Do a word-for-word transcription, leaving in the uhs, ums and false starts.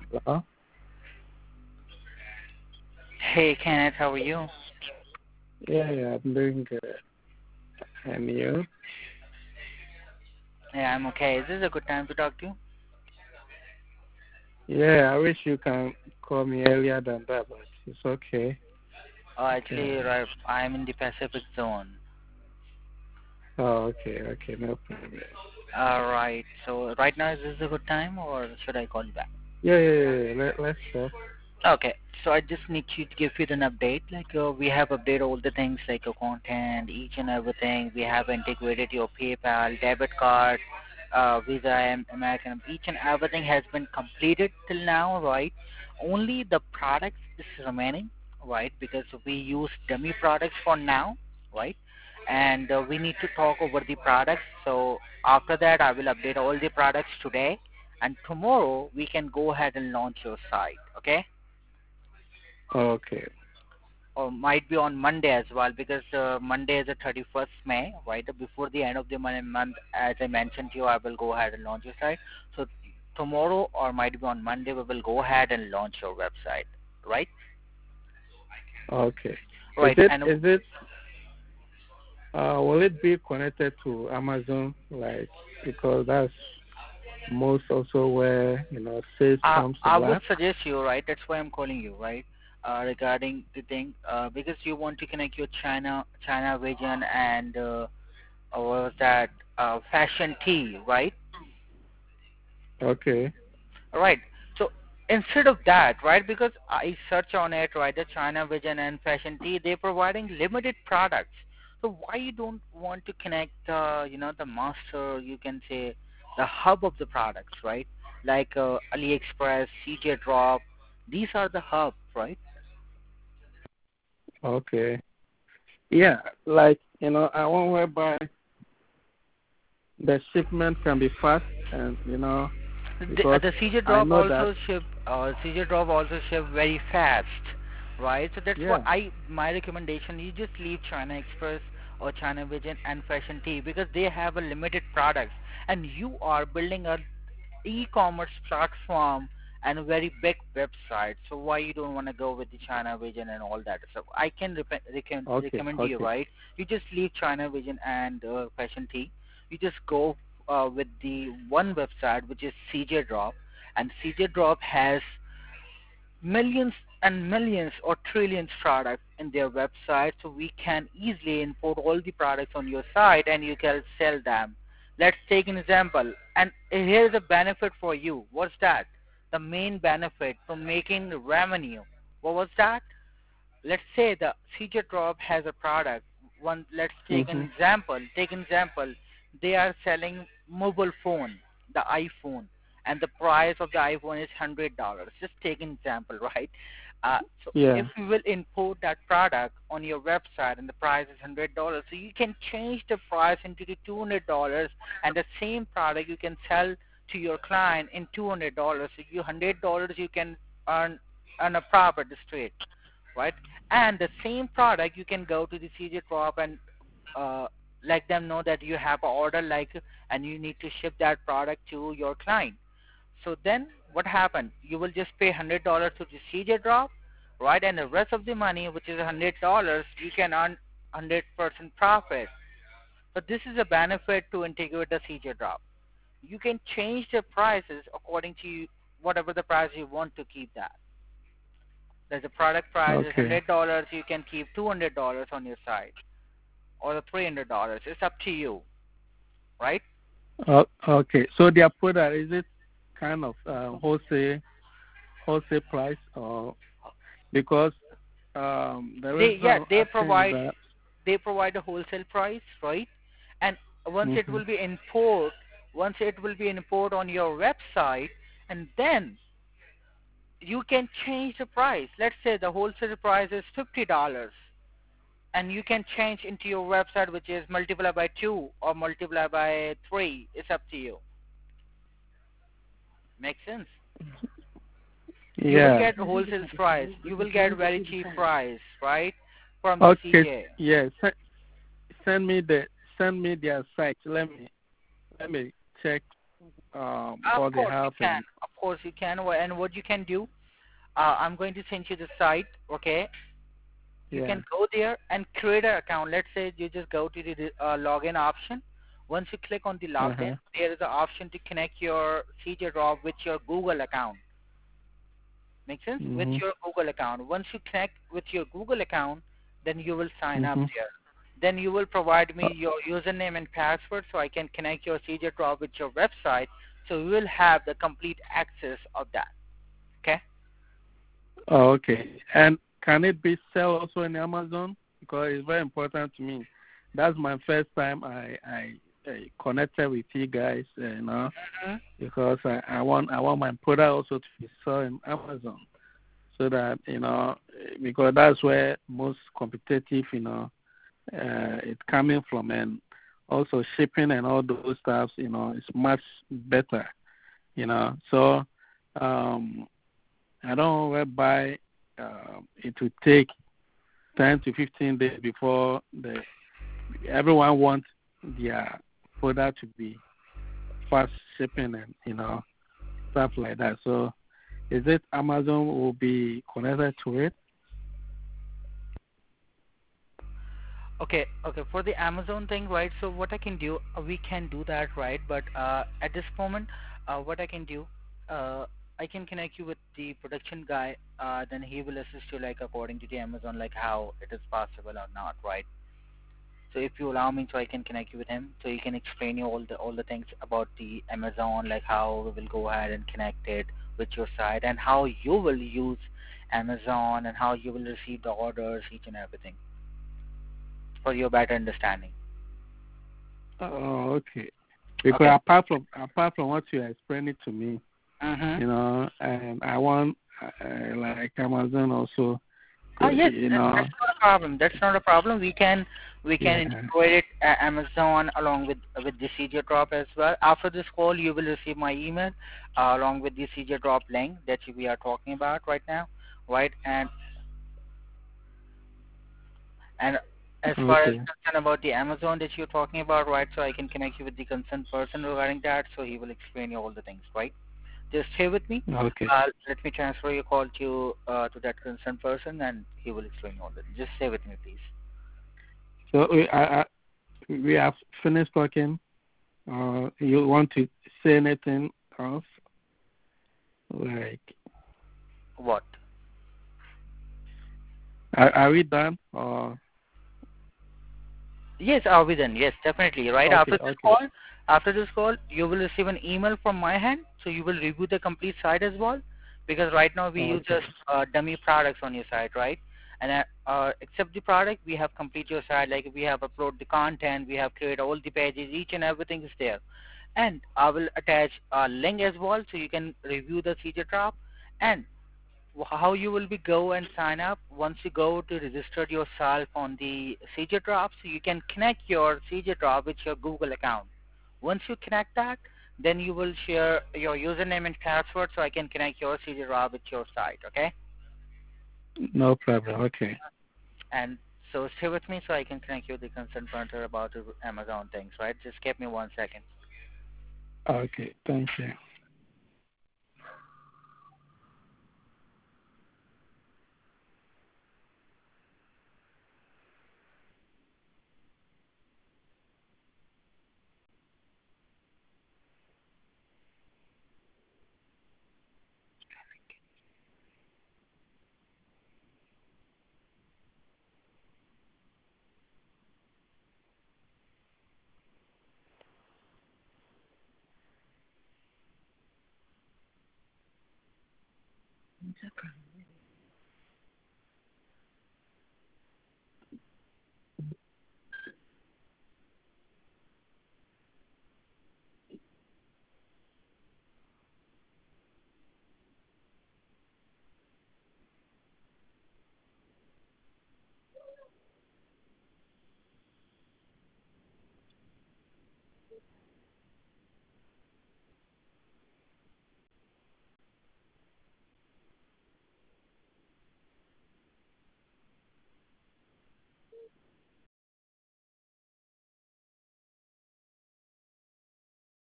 Hello? Hey Kenneth, how are you? Yeah, yeah, I'm doing good. And you? Yeah, I'm okay. Is this a good time to talk to you? Yeah, I wish you can call me earlier than that, but it's okay. Oh, actually, Yeah. right, I'm in the Pacific zone. Oh, okay, okay, no problem. All right. So right now, is this a good time, or should I call you back? Yeah, yeah, yeah, yeah. Let, let's talk. Okay. So I just need you to give you an update. Like uh, we have updated all the things like uh, content, each and everything. We have integrated your PayPal, debit card, uh, Visa, and American. Each and everything has been completed till now, right? Only the products is remaining, right? Because we use dummy products for now, right? And uh, we need to talk over the products. So after that, I will update all the products today, and tomorrow we can go ahead and launch your site. Okay? Okay, Or might be on Monday as well, because uh, Monday is the thirty-first May, right? Before the end of the mon- month, as I mentioned to you, I will go ahead and launch your site. So tomorrow or might be on Monday, we will go ahead and launch your website, right? okay. Is Right, it, and is it, uh, will it be connected to Amazon? Like, because that's most also where, you know, sales I comes I would about. suggest you, right? That's why I'm calling you, right? Uh, regarding the thing, uh, because you want to connect your China China vision and uh, uh, what was that uh, fashion tea, right? Okay, Right. So instead of that, right, because I search on it, right, the China Vision and Fashion Tea, they're providing limited products. So why you don't want to connect, uh, you know, the master, you can say, the hub of the products, right? Like uh, AliExpress, C J Drop, these are the hub, right? okay. Yeah, like, you know, I want whereby the shipment can be fast and, you know, The, uh, because the C J I Drop know that, also ship, uh, C J Drop also ship very fast, right? So that's what yeah, I, my recommendation, you just leave China Express or China Vision and Fashion Tea because they have a limited products and you are building a e-commerce platform and a very big website. So why you don't want to go with the China Vision and all that stuff? I can rep- recommend okay, recommend you, okay, right? You just leave China Vision and uh, Fashion Tea. You just go uh, with the one website which is C J Drop, and C J Drop has millions and millions or trillions products in their website, so we can easily import all the products on your site and you can sell them. Let's take an example, and here's a benefit for you. What's that? The main benefit for making revenue. What was that? Let's say the C J Drop has a product. One, let's take an mm-hmm. example. Take an example. They are selling mobile phone, the iPhone, and the price of the iPhone is hundred dollars. Just take an example, right? Uh, so if Yeah, you will import that product on your website and the price is hundred dollars, so you can change the price into the two hundred dollars, and the same product you can sell to your client in two hundred dollars. So you hundred dollars you can earn earn a profit straight, right? And the same product you can go to the C J Drop and uh, let them know that you have an order like and you need to ship that product to your client. So then what happened? You will just pay hundred dollars to the C J Drop, right? And the rest of the money, which is hundred dollars, you can earn hundred percent profit. So this is a benefit to integrate the C J Drop. You can change the prices according to you, whatever the price you want to keep that. There's a product price is okay, hundred dollars. You can keep two hundred dollars on your site, or the three hundred dollars. It's up to you, right? uh, okay. So their product, is it kind of uh, wholesale wholesale price, or because um, the They reason yeah I'm they asking is provide that, they provide a wholesale price, right? And once it mm-hmm. will be import, once it will be import on your website, and then you can change the price. Let's say the wholesale price is fifty dollars, and you can change into your website, which is multiply by two or multiply by three. It's up to you. Makes sense? You will Yeah. get wholesale price. You will get very cheap price, right, from the Okay. C J. Yeah. Send, send me the send me their site. Let me let me check um Of what they course you have can. and Of course you can. And what you can do, uh, I'm going to send you the site, okay? You Yeah. can go there and create an account. Let's say you just go to the uh, login option. Once you click on the login, Uh-huh. there is an option to connect your C J Drop with your Google account. Make sense? With Mhm. your Google account. Once you connect with your Google account, then you will sign up Mhm. there. Then you will provide Uh, me your username and password so I can connect your C J Drop with your website. So you will have the complete access of that. Okay? oh, okay. And can it be sell also in Amazon? Because it's very important to me. That's my first time I I, I connected with you guys, uh, you know, Mm-hmm. because I, I want I want my product also to be sold in Amazon, so that you know, because that's where most competitive, you know, uh, it's coming from, and also shipping and all those stuff, you know, is much better, you know. So um, I don't whereby uh, it will take ten to fifteen days before the everyone wants their product to be fast shipping and you know stuff like that. So is it Amazon will be connected to it? Okay, okay. For the Amazon thing, right? So what I can do, uh, we can do that, right? But uh, at this moment, uh, what I can do, uh, I can connect you with the production guy. Uh, then he will assist you, like according to the Amazon, like how it is possible or not, right? So if you allow me, so I can connect you with him, so he can explain you all the all the things about the Amazon, like how we will go ahead and connect it with your site, and how you will use Amazon, and how you will receive the orders, each and everything, for your better understanding. Oh, okay. Because Okay. apart from apart from what you are explaining to me, Mm-hmm. you know, and I want uh, like Amazon also, Oh yes, you that, know, that's not a problem. That's not a problem. We can we can yeah. integrate it at Amazon along with with the C J Drop as well. After this call, you will receive my email uh, along with the C J Drop link that we are talking about right now, right? And and as far as Okay. concerned about the Amazon that you're talking about, right? So I can connect you with the concerned person regarding that, so he will explain you all the things, right? Just stay with me. Okay. Uh, let me transfer your call to uh, to that concerned person, and he will explain all the. Just stay with me, please. So we I, I, we have finished talking. Uh, you want to say anything else? Like, What? are, are we done? Or Yes, are we then? Yes, definitely. Right okay, after this okay, call, after this call, you will receive an email from my hand, so you will review the complete site as well, because right now we use okay. just uh, dummy products on your site, right? And uh, uh, except the product, we have complete your site. Like we have upload the content, we have created all the pages, each and everything is there. And I will attach a link as well, so you can review the feature drop. And how you will be go and sign up once you go to register yourself on the C J Drop, so you can connect your C J Drop with your Google account. Once you connect that, then you will share your username and password, so I can connect your C J Drop with your site, okay? No problem. Okay. And so stay with me so I can connect you with the concerned frontier about the Amazon things, right? Just give me one second. Okay. Thank you.